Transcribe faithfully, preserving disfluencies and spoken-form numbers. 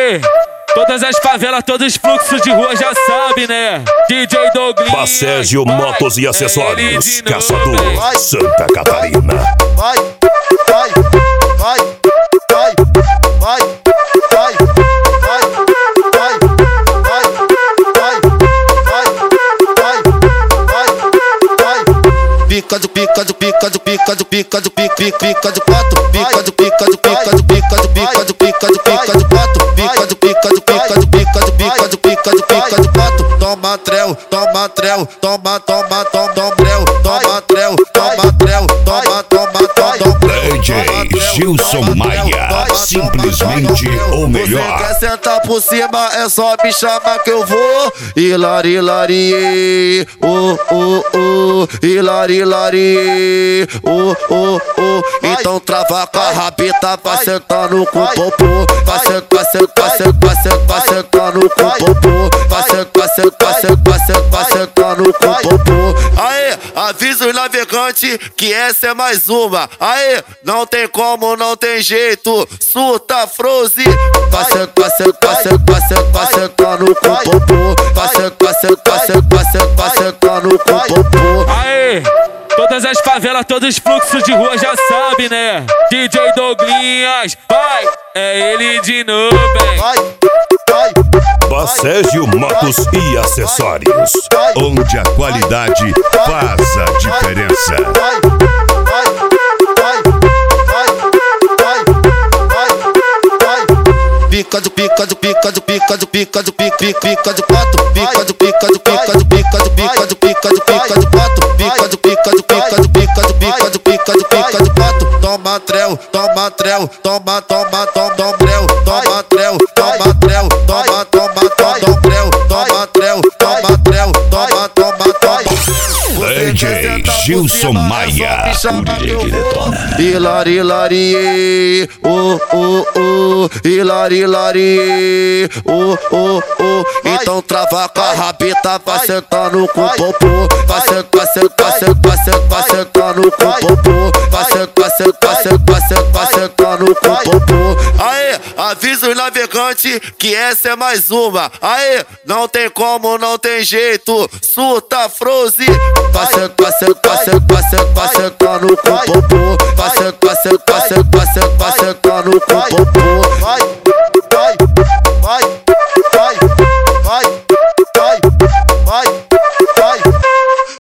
Aê! Todas as favelas, todos os fluxos de rua já sabe, né? D J Douglas, Bacésio Motos e Acessórios, Caçador, Santa Catarina. Vai, vai, vai, vai, vai, vai, vai, vai, vai, vai, vai, vai, vai. Pica do pica do pica do pica do pica do pica pica do pato, pica do pica do pica do pica do pica do pica do pica do pato, pica do pica do pica do pica do pica do pica do pica do pato. Toma trel, toma trel, toma toma toma toma trel, toma trel, toma trel, toma toma toma. D J Gilson Maia, simplesmente o melhor. Você quer sentar por cima, é só me chamar que eu vou. Hilari, hilari, oh, oh, oh, hilari, hilari, oh, oh, oh. Então trava com a rabita, vai sentando com o popô. Vai sentar, sentar, sentar, sentar, sentando com o popô. Vai sentar, sentar, sentar, sentar, sentando com o popô. Aê, avisa os navegantes que essa é mais uma. Aê, não tem como, não tem jeito. Surta, froze. Vai sentar, sentar, sentar, sentar, sentando com o popô. Vai sentar, sentar, sentar, sentar, sentando com o popô. Aê! Todas as favelas, todos os fluxos de rua já sabe, né? D J Douglas, vai! É ele de novo, hein? Vai, vai. Bacésio Motos e Acessórios, onde a qualidade faz a diferença. Vai, vai, vai, vai, vai, vai. Pica do pica do pica do pica do pica do pica pica do pato, pica do pica do pica do pica do pica do pica do pica do pato, pica do pica do pica do pica do pica do pica do pica do pato. Toma trel, toma trel, toma toma toma toma trel, toma trel, toma trel, toma toma toma trel, toma trel, toma trel, toma toma toma. D J Gilson Maia, o D J que detona. Hilari, hilari, oh, oh, oh, hilari, hilari, oh, oh, oh. Então trava com a rabita, vai sentando com o popô. Vai sentar, sentar, sentar, sentar, sentando com o popô. Vai sentar, sentar, sentar, sentar, sentando com o popô. Aê, avisa os navegantes que essa é mais uma. Aê, não tem como, não tem jeito. Surta, froze. Vai sentar, sentar, sentar, sentar, sentando com o popô. Vai sentar, sentar, sentar, sentar, sentando com o popô.